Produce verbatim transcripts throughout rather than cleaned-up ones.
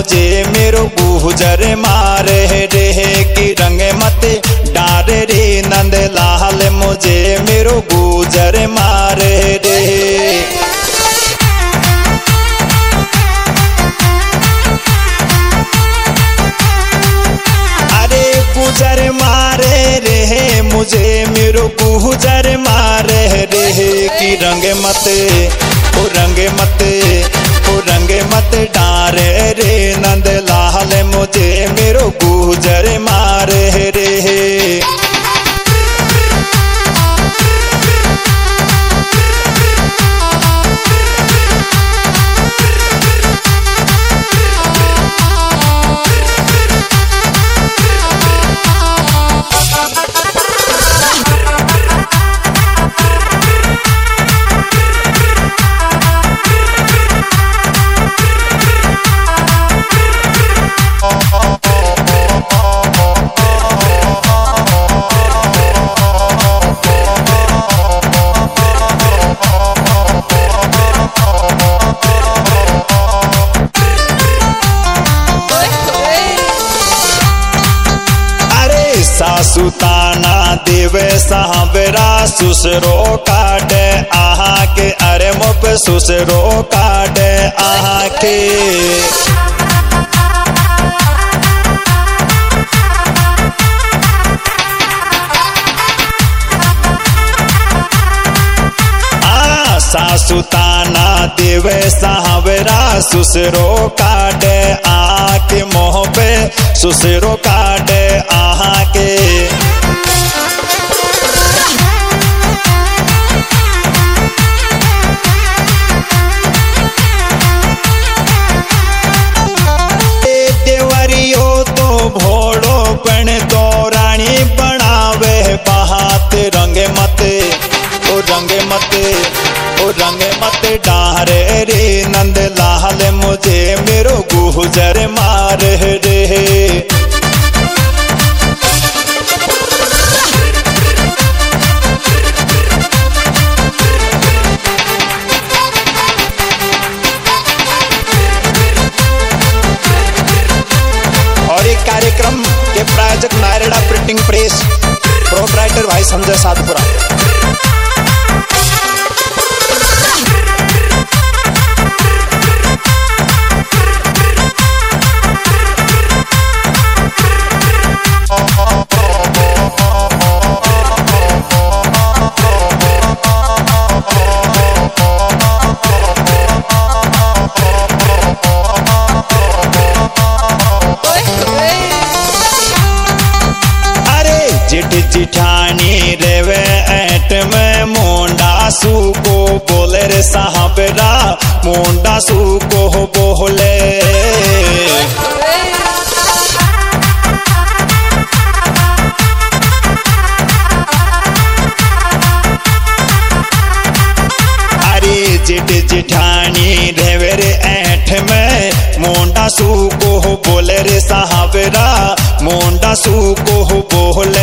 मुझे मेरो गुजर मारे रे कि रंग मत डार रे नंद लाल मुझे मेरो गुजर मारे रे। अरे गुजर मारे रे मुझे मेरो गुजर मारे रे कि रंग मत ओ रंग मत ओ रंग मत डारे रे नंद लाल मुझे मेरो गुजर मारे रे। सासु ताना देवे साहबरा सुसरो काटे आहा के अरे मुप सुसरो काटे आहा के। आ सासु ताना देवे साहबरा सुसरो काटे आहा के मोह पे सुसरो काटे आहा के। देवरियो तो भोड़ो पण तो रानी बनावे बहात रंग मत ओ रंग मत ओ रंग मत डारे रे नंद लाल मुझे मेरो गुजर मारे रे। और एक कार्यक्रम के प्रायोजक नायरेड़ा प्रिंटिंग प्रेस, प्रोप्राइटर भाई संजय साधपुरा। जिठ जिठानी रेवे ऐट में मोंडा सू को बोले रे साहबरा मोंडा सू को बोले। अरे जिठ जिठानी रेवे रे ऐठ में मोंडा सू को बोले रे साहबरा मोंडा सू को बोले।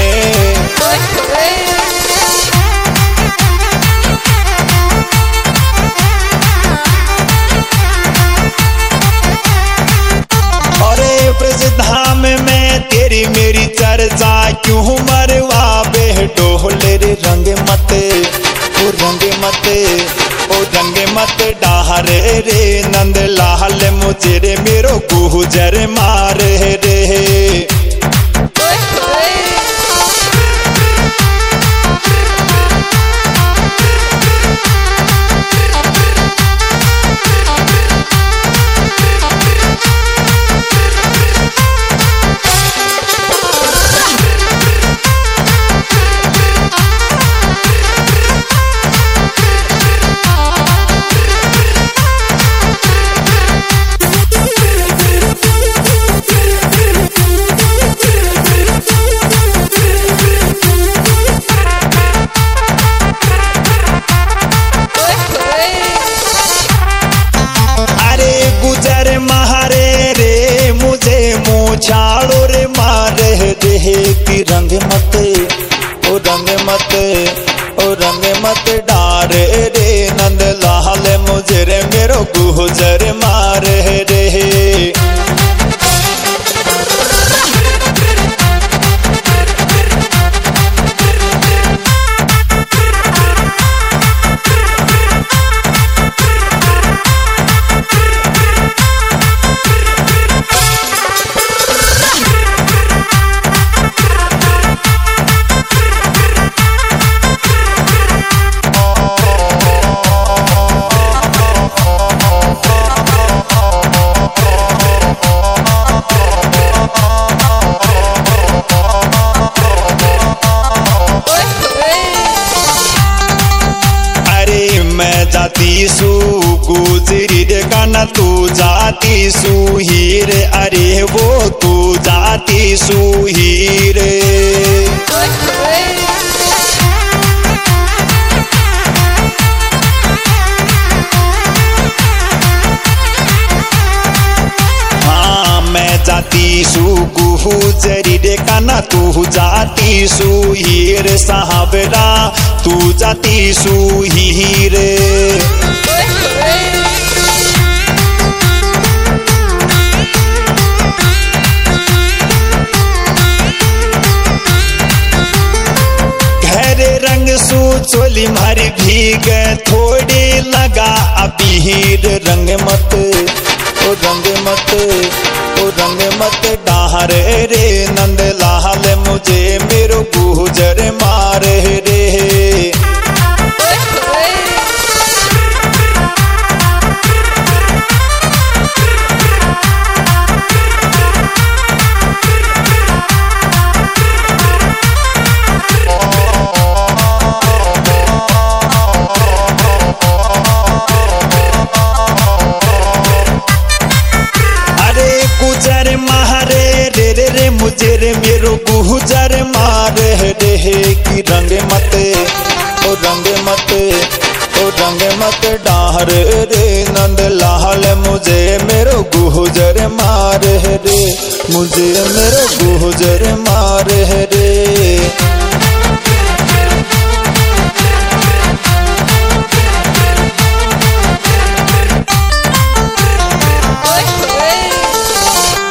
अरे ब्रज धाम में तेरी मेरी चर्चा क्यों मरवा बे डोले रे रंग मत ओ रंग मत ओ रंग मत डारे रे नंद लाल मुझे रे मेरो गुजर मारे रे। छाड़ो रे मारे रे कि रंग मत ओ रंग मत ओ रंग मत डारे रे नंद लाल मुझे रे मेरो गुजर मारे रे। सुहीर, अरे वो तू जाती सुहीर। हाँ मैं जाती सु गुजरी रे काना, तू जाती सुहीर साहबरा, तू जाती सुहीर। चोली मारी भीग थोड़ी लगा अबीर, रंग मत ओ रंग मत ओ रंग मत डाहर रे नंद लाल, मुझे मेरो गुजर मारे रे। मुझे रे मेरो गुजर मारे रे कि रंग मत ओ रंग मत ओ रंग मत डाहर रे नंद लाल, मुझे मेरो गुजर मारे रे, मुझे मेरो गुजर मारे रे।